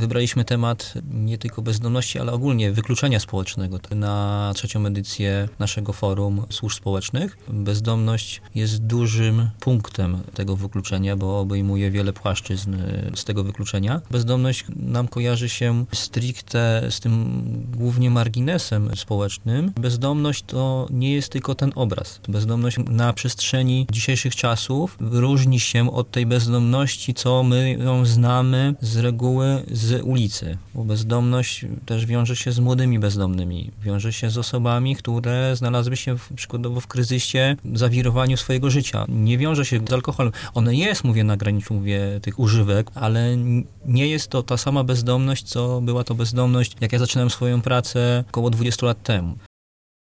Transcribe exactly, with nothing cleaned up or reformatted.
wybraliśmy temat nie tylko bezdomności, ale ogólnie wykluczenia społecznego. Na trzecią edycję naszego forum służb społecznych bezdomność jest dużym punktem tego wykluczenia, bo obejmuje wiele płaszczyzn z tego wykluczenia. Bezdomność nam kojarzy się stricte z tym głównie marginesem społecznym. Bezdomność to nie jest tylko ten obraz. Bezdomność na przestrzeni dzisiejszych czasów różni się od tej bezdomności, co my ją znamy z reguły z ulicy. Bo bezdomność też wiąże się z młodymi bezdomnymi. Wiąże się z osobami, które znalazły się w, przykładowo w kryzysie, zawirowaniu swojego życia. Nie wiąże się z alkoholem. One jest, mówię, na graniczu, mówię, tych używek, ale nie jest to ta sama bezdomność, co była to bezdomność, jak ja zaczynałem swoją pracę około dwudziestu lat temu.